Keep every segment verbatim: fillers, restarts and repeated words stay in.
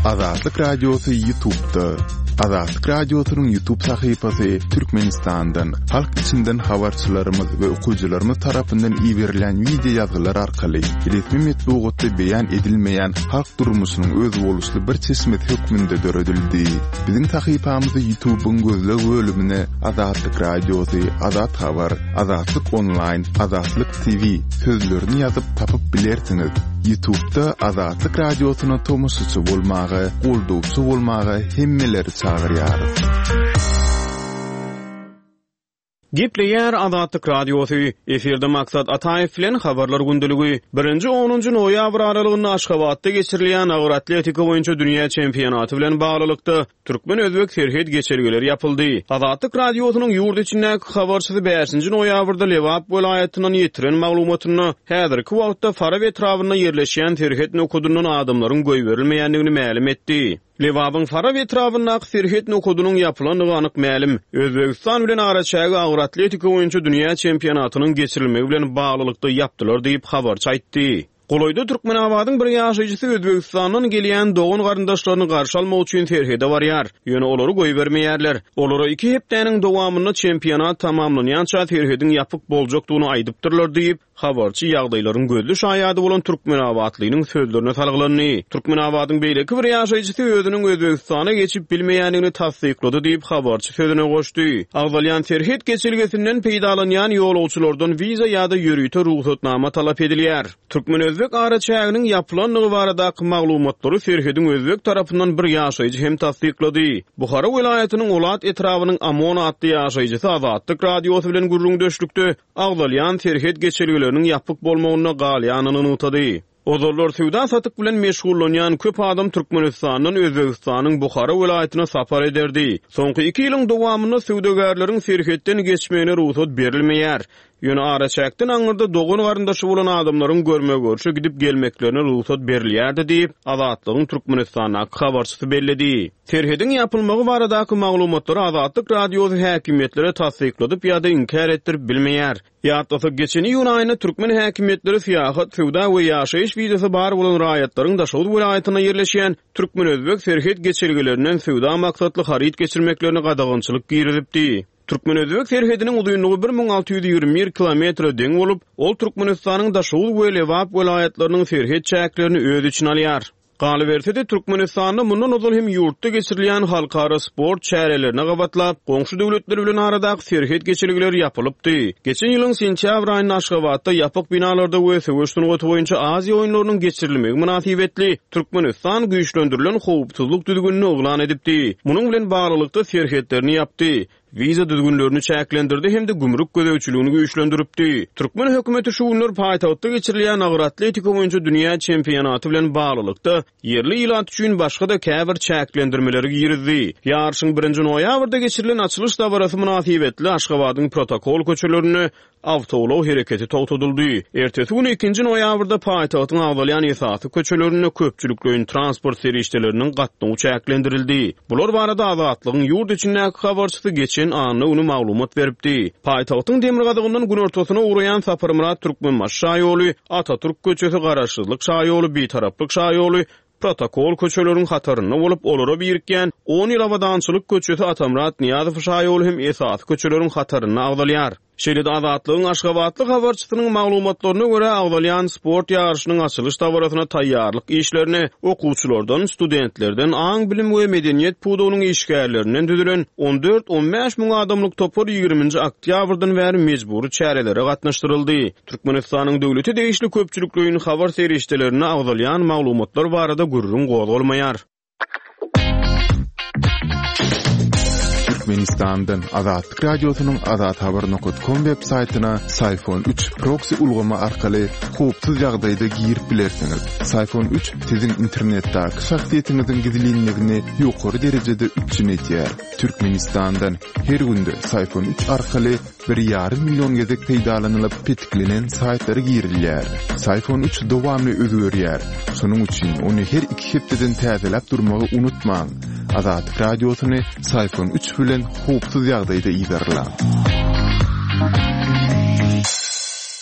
Azatlyk Radiosu YouTube'da. Azatlyk Radiosu'nun YouTube sahypasy Türkmenistan'dan, halk içinden habarçylarymyz we okuwçylarymyz tarapyndan ýiberilen video ýazgylar arkaly resmi metbuatda beýan edilmeýän halk durmuşynyň öz boluşly bir çeşmet hökmünde döredildi. Biziň sahypamyzda YouTube'un gözleg bölümine Azatlyk Radiosu, Azat Habar, Azatlyk Online, Azatlyk T V sözlerini ýazyp tapyp bilersiňiz. YouTube'da Azatlyk Radiosu'na tomusçy bolmagy, goldugçy bolmagy hemmeleri çağırýar. Gepleýär Azatlyk Radiosu. Eferde maksat Ataýew bilen habarlar gündüligi. birinji onunju noýabr aralygyny Aşgabatda geçirilýän agyr atletika boýunça dünýä çempionaty bilen baglykda türkmen özbek serhet geçirgeleri yapyldy. Azatlyk Radiosynyň ýurt içindäki habarçysy beşinji noýabrda Lewap welaýatynyň ýetiren maglumatyny häzirki wagtda Fara etrawyna ýerleşýän serhet nokudundan adamlaryň goýberilmeýändigini ma'lum etdi. Lewapyň Fara etrawynaky serhet nokudunyň ýapylanyny anyk ma'lum. Özbegistan bilen araçagy agyr atletika boýunça dünýä çempionatynyň geçirilmegi bilen baglykda ýapdylar diýip habarçy aýtdy. Goloyda Türkmenabadyň bir ýaşaýjysy Özbegistandan gelýän dogan garyndaşlaryny garşy almak üçin terhede barýar. Ýöne olary goýbermeýärler. Olara iki hepdeniň dowamynda çempionat tamamlanýança terhedin ýapyk boljakdygyny aýdypdyrlar diýip habarçy ýagdaýlaryň gözlü şaýady bolan Türkmenabadlynyň sözlerine salgylandy. Türkmenabadyň beýleki bir ýaşaýjysy özüniň Özbegistana geçip bilmeýändigini tasdiklady diýip habarçy sözüne goşdy. Agdalýan terhet geçilgesinden peýdalanýan ýolagçylardan wiza ýa-da ýürüýte ruhsatnama talap edilýär. Türkmen özbek araçagynyň ýapylanlygy baradaky maglumatlary serhediň özbek tarapyndan bir ýaşaýjy hem tasdiklady. Buhara welaýatynyň Ulat etrawynyň Amon adly ýaşaýjysy Azatlyk Radiosu bilen gürrüňdeşlikde agdalýan serhet geçilgeleri ýapyk bolmagyna galýanyny unutady. Ozorlar suwda satyk bilen meşgullanýan köp adam Türkmenistandan Özbegistanyň Buhara welaýatyna sapar ederdi. Soňky iki ýylyň dowamynda suwdagarlaryň serhetden geçmegine ruhsat berilmeýär. Ýöne araçakdan aňyrda dogan garyndaşy bolan adamlaryň görme görüşe gidip gelmeklerine ruhsat berilýärdi diýip Azatlygyň Türkmenistanyň habarçysy belledi. Serhedin ýapylmagy baradaky maglumatlary Azatlyk Radiosu häkimetlere tasdikladyp ýa-da inkar etdirip bilmeýär. Ýa-da geçen ýyl aýyna türkmen häkimetleri syýahat, sowda we ýaşaýyş wizasy bar bolan raýatlaryň Daşawut welaýatyna ýerleşýän türkmen özbek serhet geçirgelerinden sowda maksatly haryt geçirmeklerini gadagynçylyk girizipdi. Türkmen özbek serhediniň uzunlygy bir ming alty ýüz ýigirme bir kilometr deň bolup, ol Türkmenistanyň Daşawut we Lewap welaýatlarynyň serhet çäklerini öz içine alýar. Galybersede Türkmenistanda mundan uzun hem ýurtda geçirilýän halkara sport çärelerine gabatlap, goňşy döwletler bilen aradaky serhet geçirgeleri ýapylypdy. Geçen ýylyň sentýabr aýyna Aşgabatda ýapyk binalarda we söwüşdün goty boýunça Aziýa oýunlarynyň geçirilmegi münasibetli Türkmenistan güýçlendirilen howpsuzlyk düzgünini oglan edipdi. Munyň bilen baglykda serhetlerini ýapdy. Wiza düzgünlerini çäklendirdi hem de gümrük gödäwçiligini güýçlendiripdi. Türkmen hökümeti şu günler paýtagtda geçirilýän agyr atletika boýunça dünýä çempionaty bilen baglykda yerli ýylat üçin başga da käbir çäklendirmeleri girizdi. Ýarşyň birinji noýabrda geçirilen açylış dabarasy münasibetli Aşgabatyň protokol köçelerini awtolaw hereketi togtadyldy. Ertesi gün ikinji noýabrda paýtagtyň agdalýan esasy köçelerini köpçüliklerin transport serişdeleriniň gatnagy çäklendirildi. Bular barada Azatlygyň ýurt içindäki habarçysy geçen anı onu maglumat beripdi. Paýtagtyň demir gadagyndan gün ortasyna uğrayan Saparmurat Türkmenbaş şaýoly, Atatürk köçesi garaşsyzlyk şaýoly, bitaraplyk şaýoly, protokol köçeleriň hataryna bolup olara birikýän on ýyl awadançylyk köçesi Atamrat Niýazow şaýoly hem esasy köçeleriň hataryna agdalýar. Şeýle Azatlygyň Aşgabatlyk habarçysynyň maglumatlaryna görä agdalýan sport ýarşynyň açylış dabarasyna taýýarlyk işlerini okuwçylardan, studentlerden, aň bilim we medeniýet pudunyň işgärlerinden düzülen on dört on beş müň adamlyk topar ýygrüminji oktýabrdan bäri mejburi çärelere gatnaşdyryldy. Türkmenistanyň döwleti değişli köpçüliklerini habar serişdelerine agdalýan maglumatlar barada gürrüň gozulmaýar. Türkmenistan'dan Azatlyk Radiosunyň azat habar nokta com web saytyna Sayfon üç proxy ulgama arkaly howpsuz ýagdaýda girip bilersiňiz. Sayfon üç siziň internetdäki şahsiýetiňiziň gizliligini ýokary derejede üçin etýär. Türkmenistan'dan her günde Sayfon üç arkaly bir ýarym million gezek peýdalanylyp petiklenen saytlary girilýär. Sayfon üç dowamly özgörýär. Şonuň üçin ony her iki hepdeden täzelep durmagy unutmaň. Azatlyk Radiosuny Sayfon üç bilen howpsuz ýagdaýda ýygarlar.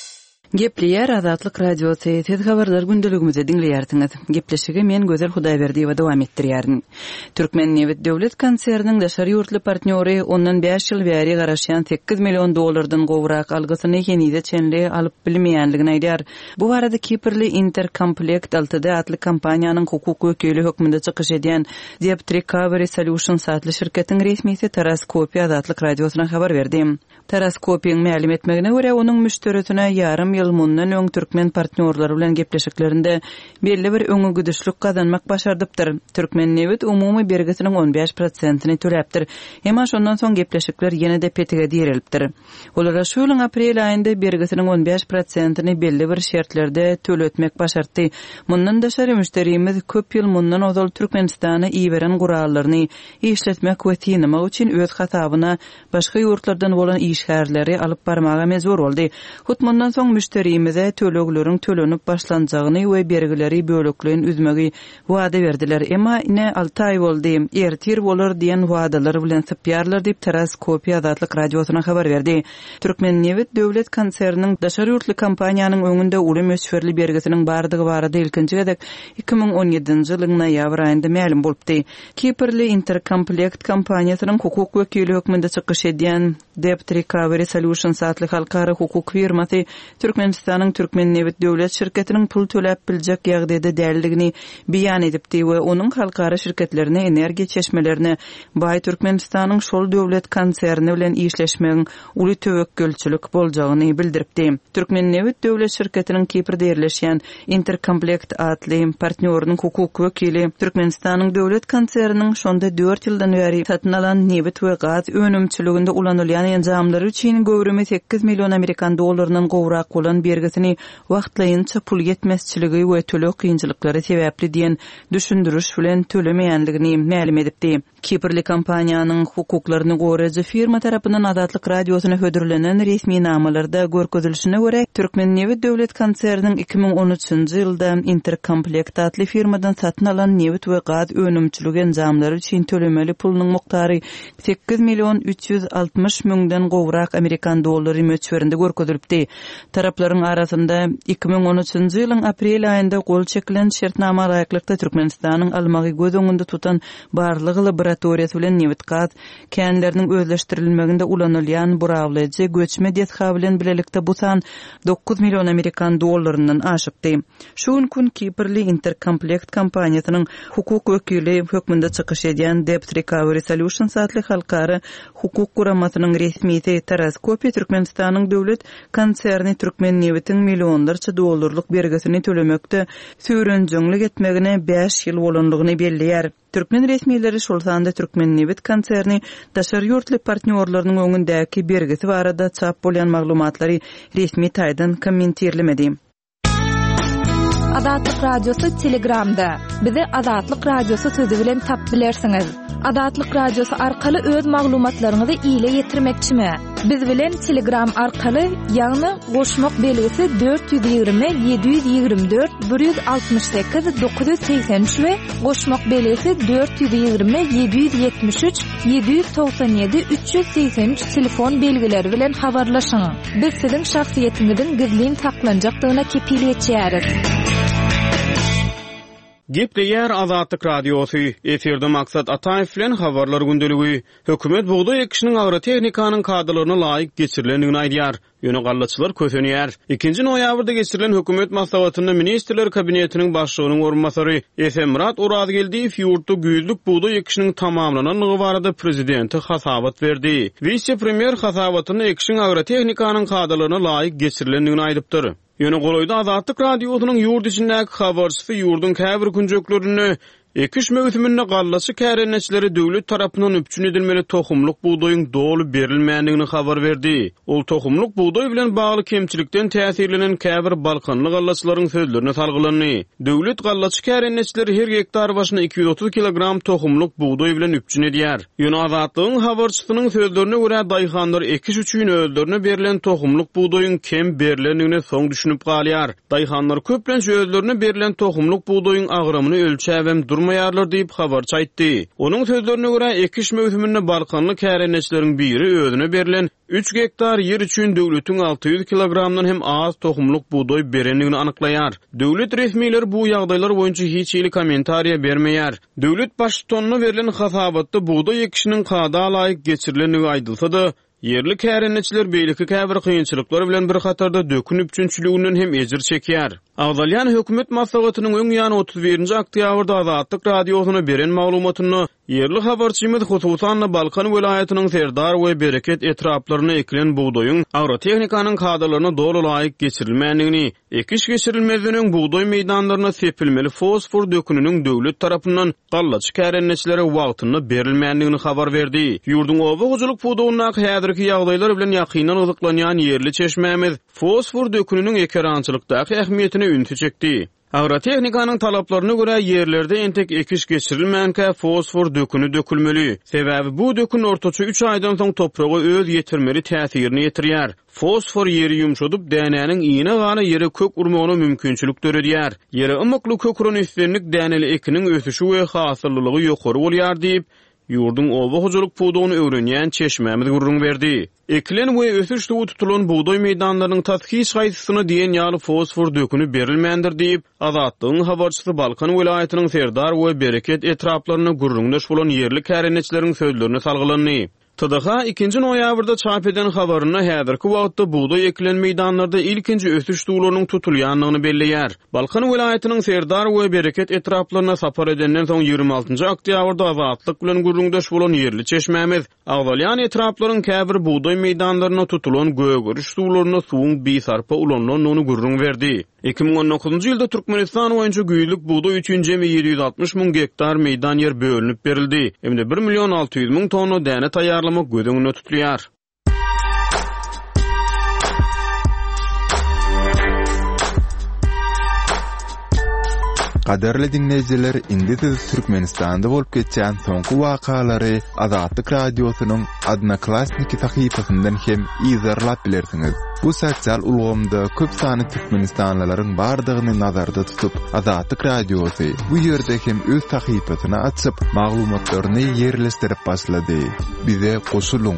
Gepleýär Azatlyk radiosu tez habarlar gündeligimizi dinleýärsiňiz. Gepleşigi men Gözel Hudaýberdiýewa dowam etdirýärin. Türkmen Newit döwlet konserniň daşary ýurtly partnýory ondan beş ýyl bäri garaşýan sekiz million dollardan gowrak algysyny henide çenli alyp bilmeýänligini aýdýar. Bu barada Kiprli Intercomplect altyda atly kompaniýanyň hukuk wekili hökmünde çykyş edýän Debt Recovery Solutions adly şirketiň resmisi Taras Kopy Azatlyk radiosyna habar berdi. Taras Kopyň ma'lum etmegine görä onuň müşterisine ýarym ýyl mundan öň türkmen partnýorlary bilen gepleşiklerinde belli bir öňe güdüşlük gazanmak başardypdyr. Türkmen Newit umumy bergisiniň on beş prosentyny töläpdir. Emma şondan soň gepleşikler ýene-de petige dirilipdir. Olara şu ýylyň aprel aýynda bergisiniň on beş prosentyny belli bir şertlerde töletmek başardy. Mundan daşary müşterimiz köp ýyl mundan ozal Türkmenistana iýberen gurallaryny işletmek we tinlemek üçin öz hasabyna başga ýurtlardan bolan işgärleri alyp barmaga mezur boldy. Hutmundan soň müşterimize tölekleriň tölenip başlanjagyny we bergileri böleklerini üzmegi wada berdiler. Emma ine alty ay boldy. Ertir bolar diýen wadalar bilen sypýarlar diýip Taras Kopy Azatlyk radiosyna habar berdi. Türkmen Newit döwlet konserniň daşary ýurtly kompaniýanyň öňünde uly mösferli bergisiniň bardygy barada ilkinji gedek iki ming on ýedinji ýylyň noýabr aýynda ma'lum bolupdy. Kiprli Intercomplect kompaniýasynyň hukuk wekili hökmünde çykyş edýän Debt Recovery Solutions adly halkara hukuk firmasy Türkmenistanyň Türkmen Newit döwlet şirketiniň pul töläp biljek ýagdaýda däldigini beýan edipdi we onuň halkara şirketlerine energiýa çeşmelerini Baý Türkmenistanyň şol döwlet konserni bilen işleşmegiň uly töwekkülçilik boljagyny bildiripdi. Türkmen Newit döwlet şirketiniň Kiprde ýerleşýän Intercomplect adly partnýorynyň hukuk wekili Türkmenistanyň döwlet konserniniň şonda dört ýyldan beri satyn alan newit we gaz önümçiliginde ulanylýan enjamlary üçin göwrümi sekiz million Amerikan dollarynyň gowrak bolan bergisini wagtlaýynça pul yetmezçiligi we tölek kynjylyklary sebäpli diýen düşündürüş bilen tölemeýänligini ma'lum edipdi. Kiprli kompaniýanyň hukuklaryny goraýjy firma tarapyndan Azatlyk radiosyna hödürlenen resmi namalarda görkezilişine görä Türkmen Newit döwlet konserniň iki ming on üçinji ýylda Intercomplect adly firmadan satyn alan newit we gaz önümçiligi enjamlary üçin tölemeli pulunyň miqdary sekiz million üç ýüz altmyş müňden gowrak Amerikan dollary möçberinde görkezilipdi. Taraplaryň arasynda iki ming on üçinji ýylyň aprel aýynda gol çekilen şertnama laýyklykda Türkmenistanyň almagy göz öňünde tutan barlygy laboratoriýasy bilen newit gaz känleriniň özleşdirilmeginde ulanylýan burawlyjy göçme detha bilen bilelikde bu san dokuz million Amerikan dollarynyň aşypdy. Şu gün Kiprli Intercomplect kompaniýasynyň hukuk wekili hökmünde çykyş edýän Debt Recovery Solutions adly halkara hukuk guramasynyň resmisi Taras Kopy Türkmenistanyň döwlet konserni Türkmen Newitiň millionlarça dollarlyk bergisini tölemekde süýrenjeklik etmegine beş ýyl bolanlygyny belliýär. Türkmen resmileri şol sanda Türkmen Newit konserni daşary ýurtly partnýorlarynyň öňündäki bergisi barada çap bolan maglumatlary resmi taýdan kommentirlemedi. Azatlyk radiosu Telegramda. Bizi Azatlyk radiosu sözi bilen tap bilersiňiz. Azatlyk radiosu arkaly öz maglumatlaryňyzy ýyla ýetirmekçimi? Biz bilen Telegram arkaly ýagny goşmak belgisi dört yüz ýygrimi yedi yüz ýygrimi dört bir yüz altmyş sekiz dokuz yüz seksen üç we goşmak belgisi dört yüz ýygrimi yedi yüz ýetmiş üç yedi yüz toksan ýedi üç yüz seksen üç telefon belgileri bilen habarlaşyň. Biz siziň şahsiýetiňizin gizlin saklanjakdygyna kepil etýäris. Gepleýär Azatlyk radiosu. Eferde maksat Ataýew bilen habarlar gündeligi. Hökümet buğday ekişiniň agrotehnikanyň kadrlaryna laýyk geçirilendigini aýdýar. Ýöne gallaçylar kösenýär. ikinji noýabrda geçirilen hökümet maslahatynda ministrler kabinetiniň başlygynyň orunmasary Efemrat Urazgeldiýew ýurtda güýzlük buğday ekişiniň tamamlananlygy barada prezidenti hasabat berdi. Vice-premier hasabatyny ekişiniň agrotehnikanyň kadrlaryna laýyk geçirilendigini aýdypdyr. Ýöne goloýda Azatlyk radiosynyň ýurt içindäki habarçysy ýurdun käbir günjeklerini Ekiş mevsiminde gallaçy kärenneçleri döwlet tarapyndan üpçün edilmeli tohumluk buğdaýyň dolu berilmändigini habar berdi. Ol tohumluk buğdaý bilen bagly kemçilikden täsirlenen käbir balkanly gallaçylaryň sözlerine salgylany. Döwlet gallaçy kärenneçleri her hektar başyna iki yüz otuz kilogram tohumluk buğdaý bilen üpçün edýär. Ýöne Azatlygyň habarçysynyň sözlerine görä daýhanlar ekiş üçin özlerine berilen tohumluk buğdaýyň kem berilendigine soň düşünüp galýar. Daýhanlar köplenç özlerine berilen tohumluk buğdaýyň agrymyny ölçäp hem durmaýarlar diýip habar çaýtdy. Onuň sözlerine görä ekiş mövsüminde balkanly kärençleriň biri özüne berilen üç hektar yer üçin döwletiň alty ýüz kilogramdan hem az tohumluk buğday berenligini anyklaýar. Döwlet resmiýetleri bu ýagdaýlar boýunça hiç ýyly kommentariýa bermeýär. Döwlet başçylygyna berilen hasabatda buğday ekişiniň kada laýyk geçirilenligi aýdylsa-da, yerli kärençiler beýleki käbir kynçylyklar bilen bir hatarda dökün üpçünçüliginden hem ejir çekýär. Agdalyan hökümet maslahatynyň öň ýany otuz birinji oktýabrda Azatlyk radiosyna beren maglumatyny yerli habarçymyz hususan Balkan welaýatynyň Serdar we Bereket etraplaryna ekilen buğdaýyň agrotehnikanyň kadrlaryna dolu laýyk geçirilmänligini, ekiş geçirilmezliğinin buğday meýdanlaryna sepilmeli fosfor dökününiň döwlet tarapyndan gallaçy kärençilere wagtyny berilmänligini habar berdi. Ýurdun owa gujuluk buğdawyna häzirki ýagdaýlar bilen ýakynan ozaklanýan yerli çeşmämiz fosfor dökününiň ekerançylykdaky ähmiýetini ünti çekdi. Agrotehnikanyň talaplaryna görä yerlerde entek ekiş geçirilmänkä fosfor dökünü dökülmeli. Sebäbi bu dökün ortaça üç aýdan soň topraga öz ýetirmeli täsirini ýetirýär. Fosfor yeri yumşadyp dänäniň iňine gana yere kök urmagyna mümkinçilik töredýär. Yere ymykly kökrün üstünlik däneli ekiniň ösüşi we hasyllygy ýokary bolýar diýip ýurdun owa hujuluk buğdawyny öwrenýän çeşmämiz gurrun berdi. Ekilen we ösüş suwy tutulan buğday meýdanlarynyň taskis gaýsysyna diýen ýaly fosfor dökünü berilmändir diýip Azatlygyň habarçysy Balkan welaýatynyň Serdar we Bereket etraplaryna gurrundaş bolan yerli kärençleriň sözlerine salgylandy. T D H ikinji noýabrda çap eden habaryna häzirki wagtda buğday ekilen meýdanlarda ilkinji ösüş suwlarynyň tutulýanlygyny belleýär. Balkan welaýatynyň Serdar we Bereket etraplaryna sapar edenden soň ýygrimi altynjy oktýabrda Azatlyk bilen gurrundaş bolan yerli çeşmämiz Agdalyan etraplarynyň käbir buğday meýdanlaryna tutulan gögürüş suwlaryna suwuň bisarpa ulanlanyny gurrun berdi. iki bin on dokuzunji ýylda Türkmenistan boýunça güýlük buğday üçin jemi ýedi ýüz altmyş müň hektar meýdan ýer bölünip berildi. Hemde bir milyon alty ýüz müň tonna däne taýýarlamak gödüňine tutulýar. Qaderli dinleyijiler, indi siz Türkmenistanda bolup geçen soňky wakalary Azatlyk radiosynyň Adnaklasniki sahypasyndan hem izarlap bilersiňiz. Bu sosial ulgamda köp sany Türkmenistanlylaryň bardygyny nazarda tutup, Azatlyk radiosy bu ýerde hem öz sahypasyny açyp, maglumatlaryny ýerleşdirip başlady. Bize goşuluň.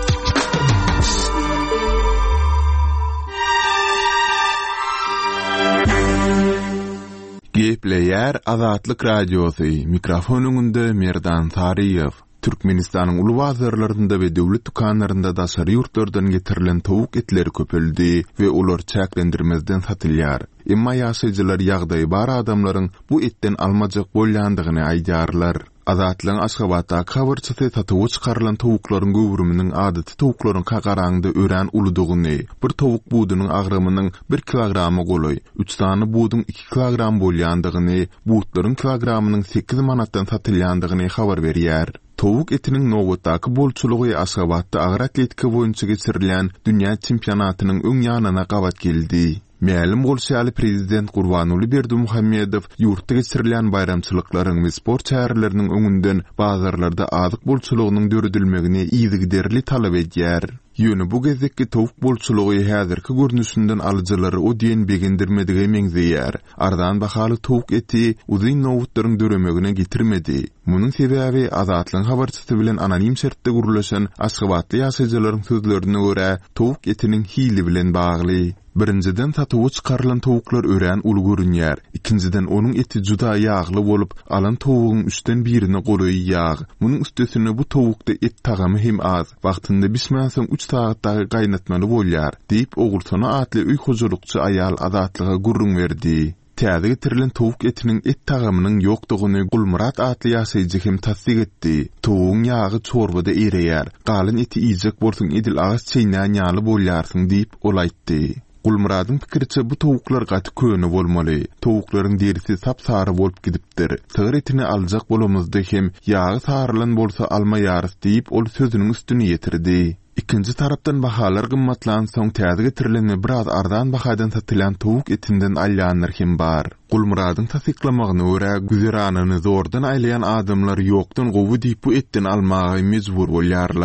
Gepleýär Azatlyk radiosy. Mikrofonuňda Merdan Tariýew. Türkmenistanyň uly bazarlarynda we döwlet dukanlarynda daşary ýurtlardan getirilen towuk etleri köpeldi we ular çäklendirmezden satylýar. Emma ýaşaýjylar ýagdaýy bar adamlaryň bu etten almajak bolýandygyny aýdarlar. Azatlyň Aşgabatda habarçysy tatywy çykarylan towuklaryň göwrüminiň adaty towuklaryň kagaraňda ören uludygyny, bir towuk buğdynyň agrymynyň bir kilogramy goly, üç sany buğdyň iki kilogram bolýandygyny, buğdlaryň kilogramynyň sekiz manatdan satylýandygyny habar berýär. Towuk etiniň nowatdaky bolçulugy Aşgabatda agyr atletika boýunça geçirilen dünýä çempionatynyň öň ýanyna gabat geldi. Mälim bolşaly prezident Gurbanuly Berdimuhammedow ýurtda geçirilen bayramçylyklaryň we sport çäherleriniň öňünden bazarlarda azyk bolçulugynyň döredilmegini ýygyderli talap edýär. Ýöne bu gezdeki towuk bolçulugy häzirki görnüşinden alyjylary o diýen begindirmedigi meňzeýär. Ardan bahaly towuk eti uzyn nowutlaryň döremegine getirmedi. Munyň sebäbi Azatlyň habarçysy bilen anonim şertde gurulaşan Aşgabatly ýaşaýjylaryň sözlerine görä towuk etiniň hili bilen bagly. Birinciden tatywy çykarylan towuklar ören uly görünýär. Ikinciden onuň eti juda ýagly bolup, alan towugyň üçden birini goly ýag. Munyň üstesine bu towukda et tagamy hem az. Wagtynda bismäň üç saatdagy gaýnatmaly bolýar, diýip Ogulsana atly uý hojulukçy aýal Azatlyga gurrun berdi. Täze getirilen towuk etiniň et tagamynyň ýokdugyny Gulmurat atly ýaşaýjy hem tasdik etdi. Towugyň ýagy çorbada ereýär. Galyn eti ýyjek bolsun edil ağız çeýnän ýaly bolýarsyň diýip ol aýtdy. Gulmuradyň pikirçe bu towuklar gaty köne bolmaly. Towuklaryň derisi sapsary bolup gidipdir. Sığır etini aljak bolamyzda hem ýagy sarılan bolsa almaýarys diýip ol sözüniň üstüne ýetirdi. İkinci tarapdan bahalar gymmatlan soň täze getirilen biraz ardan bahadan satylan towuk etinden alýanlar hem bar. Gulmuradyň tasdiklamagyna görä güzeranyny zordan aýlayan adamlar ýokdan gowy diýip bu etten almagy mejbur bolýarlar.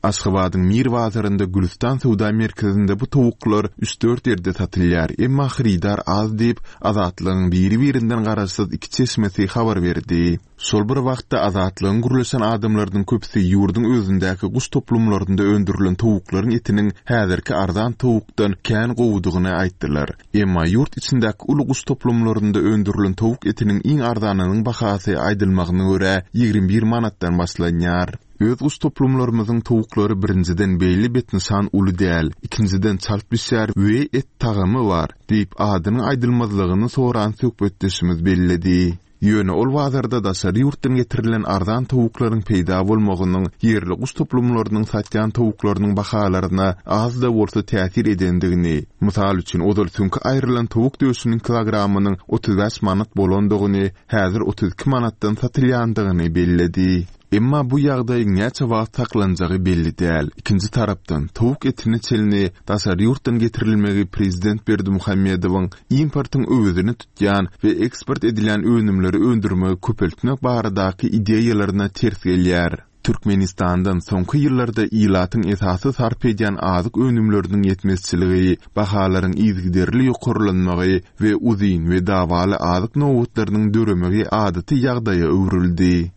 Aşgabatyň Mir bazarynda Gülistan Sowda merkezinde bu towuklar üç dört ýerde satylýar. Emma xaridar az diýip azatlygyň biri-birinden garaşsyz iki çeşmesi habar berdi. Sol bir wagtda azatlygyň gurulşan adamlarynyň köpüsi ýurdun özündäki guş toplumlarynda öndürilen towuklaryň etiniň häzirki arzan towukdan kän gowudygyny aýtdylar. Emma ýurt içindäki uly guş toplumlarynda öndürilen towuk etiniň iň arzanynyň bahasy aýdylmagyna görä ýigrim bir manatdan başlanýar. Öz guş toplumlarymyzyň towuklary birinciden beýli betnisan uly däl, ikinciden çalt bişär we et tagamy bar diýip adynyň aýdylmazlygyny soran söhbetdeşimiz bellidi. Ýöne ol bazarda da şary ýurtdan getirilen arzan towuklaryň peýda bolmagynyň ýerli guş toplumlarynyň satýan towuklarynyň bahalaryna az da bolsa täsir edendigini, mysal üçin odal çünki aýrylan towuk döşüniň kilogramynyň otuz beş manat bolandygyny, häzir otuz iki manatdan satylýandygyny bellidi. Emma bu ýagdaý näçe wagt saklanjagy belli däl. İkinji tarapdan towuk etini çelini daşary ýurtdan getirilmegi prezident Berdimuhammedowyň importyň öwüdini tutýan we eksport edilen önümleri öndürmegi köpeltmek baradaky ideýalaryna ters gelýär. Türkmenistandan soňky ýyllarda ilatyň esasy sarp edýän azyk önümleriniň ýetmezçiligi, bahalaryň izgiderli ýokurlanmagy we uzyn we dawaly azyk nowutlarynyň döremegi adaty ýagdaýa öwrüldi.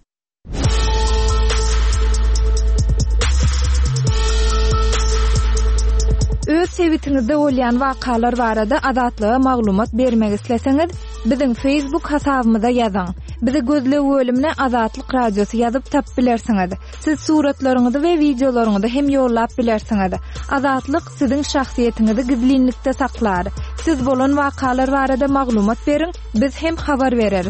Öz sebitiňizde bolýan wakalar barada adatlyga maglumat bermek isleseňiz, biziň Facebook hasabymyza ýazyň. Bizi gözle bölümine Azatlyk Radiosu ýazyp tap bilersiňiz. Siz suratlaryňyzy we videolaryňyzy hem ýollap bilersiňiz. Azatlyk siziň şahsiýetiniňizi gizlinlikde saklar. Siz bolan wakalar barada maglumat beriň, biz hem habar bereriz.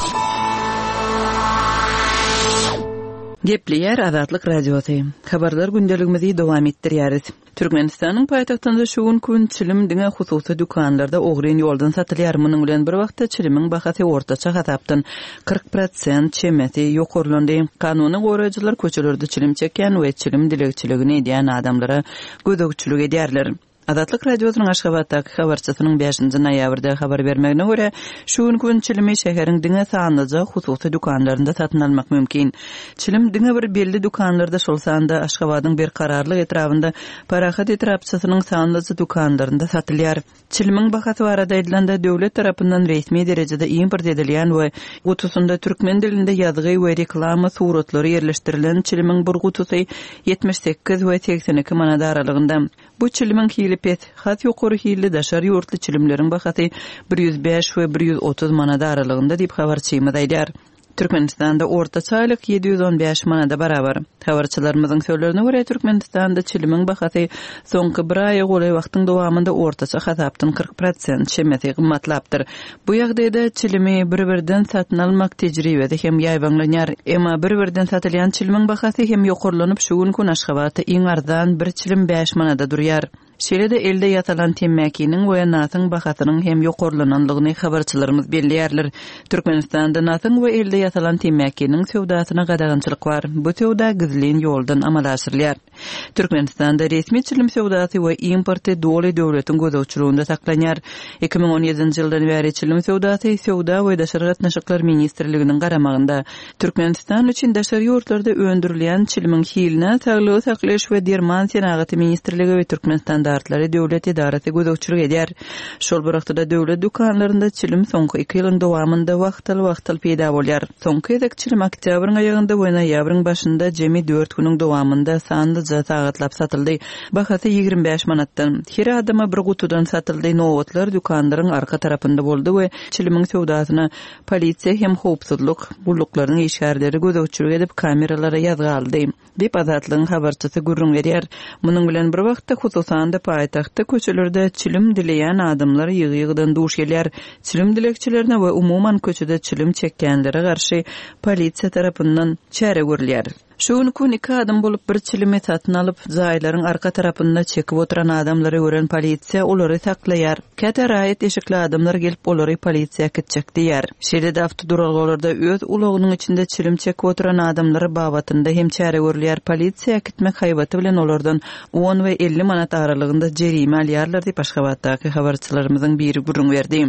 Gepleýär Azatlyk Radiosu. Habarlar gündeligimizi dowam etdirýäris. Türkmenistanyň paýtagtynda şu gün gün çilim diňe hususy dukanlarda ogryň ýoldan satylýar. Munyň bilen bir wagtda çilimiň bahasy ortaça hasapdan kırk prosent çemeti ýokurlandy. Kanuny goraýjylar köçelerde çilim çeken we çilim dilekçiligini edýän adamlara gödökçülük edýärler. Azatlyk Radiosynyň Aşgabatdaky habarçysynyň beşinji noýabrda habar bermegine görä, şu gün çilimi şäheriň diňe sanlyja hususy dukanlarynda satyn almak mümkin. Çilim diňe bir belli dukanlarda şol sanda Aşgabatyň bir kararlyk etrafynda parahat etrapçysynyň sanlyja dukanlarynda satylýar. Çilimiň bahasy barada edilende döwlet tarapyndan resmi derejede import edilýän we gutusynda türkmen dilinde ýazgy we reklama suratlary ýerleşdirilen çilimiň bir gutusy ýetmiş sekiz we seksen iki manat aralygynda. Bu çilimiň hilipet, hat ýokary hilli daşary ýurtly çilimleriň bahasy bir yüz beş we bir yüz otuz manat aralygynda diýip habarçymyz aýdýar. Türkmenistanda ortaça aýlyk yedi yüz on beş manada barabar. Habarçylarymyzyň söýlerine görä Türkmenistanda çilimiň bahasy soňky bir aý goly wagtyň dowamında ortaça hasapdan kırk prosent çemeti gymmatlapdyr. Bu ýagdaýda çilimi bir-birden satyn almak tejribede hem ýaýbanlanýar. Emma bir-birden satylýan çilimiň bahasy hem ýokurlanyp şu gün Aşgabatda iň arzan bir çilim beş manada durýar. Şeýle-de elde ýatalan temmäkiniň we natyň bahasynyň hem ýokurlananlygyny habarçylarymyz belliýärler. Türkmenistanda natyň we elde ýatalan temmäkiniň sowdasyna gadagynçylyk bar. Bu sowda gizlin ýoldan amallaşdyrylýar. Türkmenistanda resmi çilim sowdasy we importy doly döwletiň gözegçiliginde saklanýar. iki ming on ýedinji ýyldan bäri çilim sowdasy Sowda we Daşary gatnaşyklar ministrliginiň garamagynda. Türkmenistan üçin daşary ýurtlarda öndürilýän çilimiň hiline saglygy saklaş we derman senagaty ministrligi we Türkmenistan dartlary döwlet idarasy gözegçilik edýär. Şol bir wagtda döwlet dukanlarynda çilim soňky iki ýylyň dowamında wagtal-wagtal peýda bolýar. Soňky ýylyk çilim oktýabryň aýagynda we noýabryň başynda jemi dört güniň dowamında sandy sagatlap satyldy. Bahasy ýigrim beş manatdan. Her adama bir gutudan satyldy. Nowatlar dukanlaryň arka tarapynda boldy we çilimiň sowdasyna polisiýa hem howpsuzlyk bulyklaryň işgärleri gözegçilik edip kameralara ýazgy aldy. Diýip Azatlygyň habarçysy gurrun berýär. Munyň bilen bir wagtda hususan paýtagtda köçelerde çilim dileýän adamlar ýygy-ýygydan duş gelýär. Çilim dilekçilerine we umuman köçede çilim çekkenlere garşy polisiýa tarapyndan çäre görülýär. Şu gün iki adam bolup bir çilimi satyn alyp zaýlaryň arka tarapynda çekip oturan adamlary gören polisiýa olary saklaýar. Käte raýat eşikli adamlar gelip olary polisiýa kitjek diýär. Şeýle-de awtodurallarda öz ulagynyň içinde çilim çekip oturan adamlary babatynda hem çäre görülýär. Polisiýa kitmek haýbaty bilen olardan on we elli manat aralygynda jerime alýarlar diýip Aşgabatdaky habarçylarymyzyň biri gurrun berdi.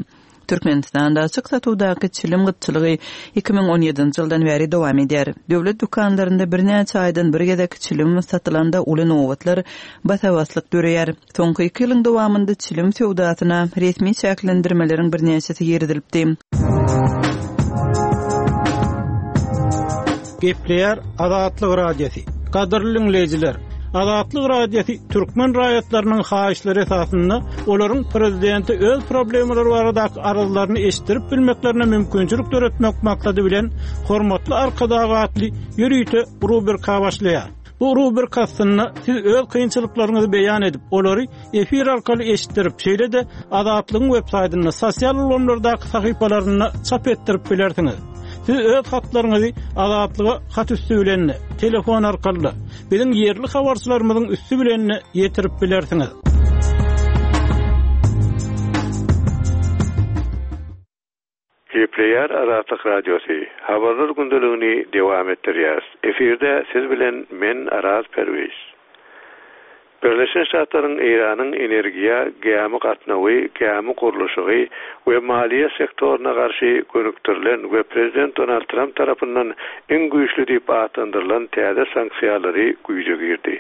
Türkmenistanda açyk satawdaky çilim gytçylygy iki bin on ýedinji ýyldan bäri dowam eder. Döwlet dukanlarynda bir näçe aýdan bir gezek çilim satylanda uly nowatlar batawaslyk döreýär. Soňky iki ýylyň dowamında çilim sowdatyna resmi şäklendirmeleriň bir näçesi ýerdilipdi. Gepleýär Azatlyk radiosu. Gadyrly dinleýijiler, Azatlyk radiosu türkmen raýatlarynyň haýyşlary esasynda olaryň prezidenti öz problemleri baradaky aralyklaryny eşitdirip bilmeklerine mümkinçilik töretmek maksady bilen hormatly arkadagy atly ýürüýte rubrika başlaýar. Bu rubrikasyny siz öz kynçylyklaryňyzy beýan edip, olary efir arkaly eşitdirip, şeýle de Azatlygyň web-saýtyna, sosial ulanlardaky sahypalaryna çap etdirip bilersiňiz. Siz öz hatlaryňyzy Azatlyga hat üstü bilen, telefon arkaly, biziň ýerli habarçylarymyzyň üstü bilen ýetirip bilersiňiz. Gepleýär Azatlyk radiosu. Habarlar gündeligini dowam etdirýär. Efirde siz bilen men Araz Perwiz. Birleşen Ştatlaryň Iranyň energiýa, gämi gatnawy, gämi gurulşy we maliýe sektoruna garşy gönüktirilen we prezident Donald Trump tarapyndan iň güýçli diýip atandyrylan täze sanksiýalary güýje girdi.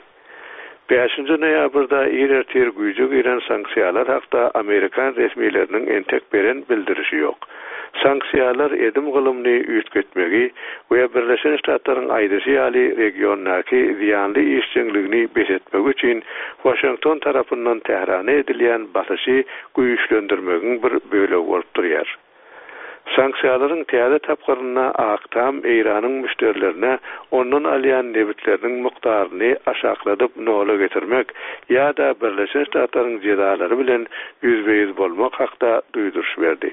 beşinji noýabrda ýer-ýer güýje giren sanksiýalar hakda Amerikan resmiýetleriniň entek beren bildirişi ýok. Sanksiýalar edim gylymny üýtgetmegi we Birleşen Ştatlaryň aýdyşy ýaly regiondaky ziýanly işçiligini besetmek üçin Washington tarapyndan Tehrana edilýän basyşy güýçlendirmegiň bir bölegi bolup durýar. Sanksiýalaryň täze tapgyryna aktam Iranyň müşterilerine ondan alýan nebitleriniň mukdaryny aşakladyp nola getirmek ýa-da Birleşen Ştatlaryň jedalary bilen ýüzbeýiz bolmak hakda duýduruş berdi.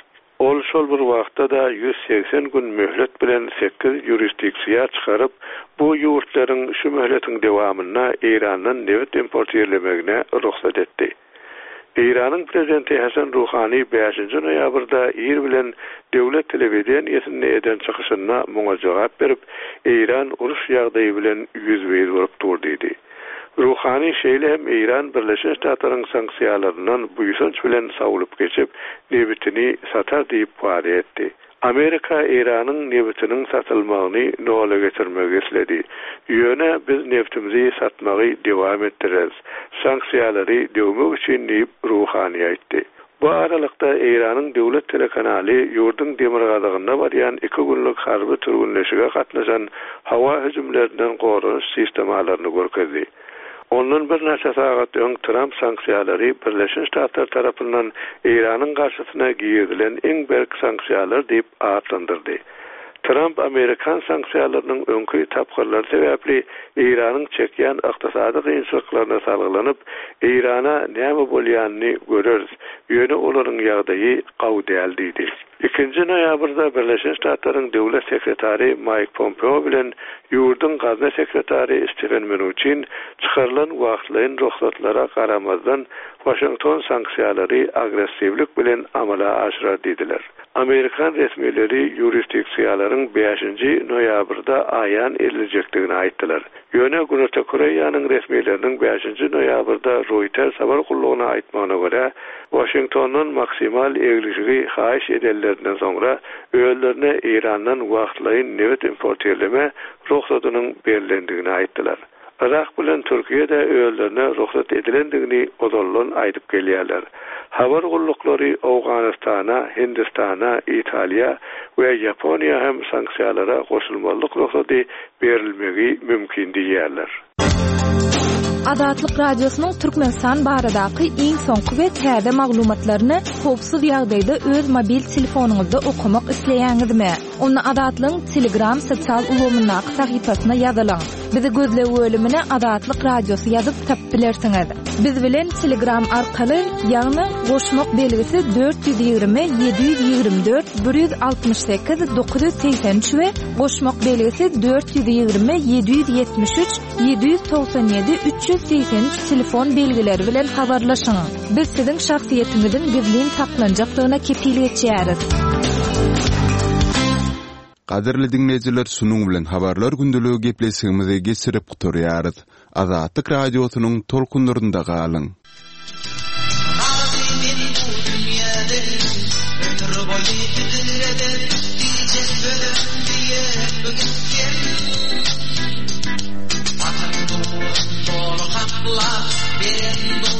Ol şol bir wagtda da yüz seksen gün möhlet bilen sekiz jurisdiksiýa çykaryp, bu ýurtlaryň şu möhletiň dowamyna Irandan nebit import ýerlemegine ruhsat etdi. Iranyň prezidenti Hasan Ruhani beşinji noýabrda ýer bilen döwlet telewiziýasyna eden çykyşyna muňa jogap berip, Iran uruş ýagdaýy bilen ýüzbeýiz bolup durdy. Ruhani şeýle hem Iran Birleşen Ştatlaryň sanksiýalarynyň buýsanç bilen sawulyp geçip, nebitini satar diýip wada etdi. Amerika Iranyň nebitiniň satylmagyny nola getirmegi isledi. Ýöne biz neftimizi satmagy dowam etdireriz. Sanksiýalary döwmek üçin diýip Ruhani aýtdy. Bu aralykda Iranyň döwlet telekanaly ýurdun demirgazyna barýan iki günlük harby türgünleşige gatnaşan hawa hüjümlerinden gorunuş sistemalaryny görkezdi. Ondan bir näçe sagat öň Trump sanksiýalary Birleşen Ştatlar tarapyndan Iranyň garşysyna giýilen iň berk sanksiýalar diýip atlandyrdy. Trump Amerikan sanksiýalarynyň öňkü tapgyrlary sebäpli Iranyň çekýän ykdysady gynçylyklaryna salgylanyp, Irana näme bolýanyny göreriz. Ýöne olaryň ýagdaýy gaw däl diýdi. ikinji noýabrda Birleşen Ştatlaryň döwlet sekretary Mike Pompeo bilen ýurdun gazna sekretary Stephen Mnuchin çykarylan wagtlyň ruhsatlara garamazdan Washington sanksiýalary agressivlik bilen amala aşyrar diýdiler. Amerikan resmiýetleri jurisdiksiýalaryň beşinji noýabrda aýan ediljekdigini aýtdylar. Ýöne Güney Koreýanyň resmiýetleriniň beşinji noýabrda Reuters habar gullugyna aýtmagyna görä, Washingtonyň maksimal egiligi haýyş edellerinden soňra öýlerine Irandan wagtlyň nebit import ýerleme ruhsatynyň berilendigini aýtdylar. Irak bilen Türkiýede öýlerine ruhsat edilendigini ozallan aýdyp gelýärler. Habar gulluklary Awganistana, Hindistana, Italiýa we Ýaponiýa hem sanksiýalara goşulmalyk ruhsaty berilmegi mümkin diýerler. Azatlyk radiosynyň Türkmenistan baradaky iň soňky we täze maglumatlaryny howpsuz ýagdaýda öz mobil telefonuňyzda okumak isleýäňizmi? Onu Azatlyň Telegram sosial ulgamynyň sahypasyna ýazylaň. Bizi gözle bölümine Azatlyk radiosu ýazyp tap bilersiňiz. Biz bilen Telegram arkaly ýagny goşmak belgisi dört yüz ýygrimi yedi yüz ýygrimi dört bir yüz altymyş sekiz dokuz yüz seksen üç we goşmak belgisi dört yüz ýygrimi yedi yüz ýetmiş üç yedi yüz toksan ýedi üç yüz seksen üç telefon belgileri bilen habarlaşyň. Biz siziň şahsiýetiňizin gizlin saklanjaklygyna kepillik etýäris. Qadirli dinleyijiler, şunun bilen habarlar gündeligi gepleşigimizi geçirip guturýarys. Azatlyk radiosynyň tolkunlarynda galyň. Vatan doğru haklar, benim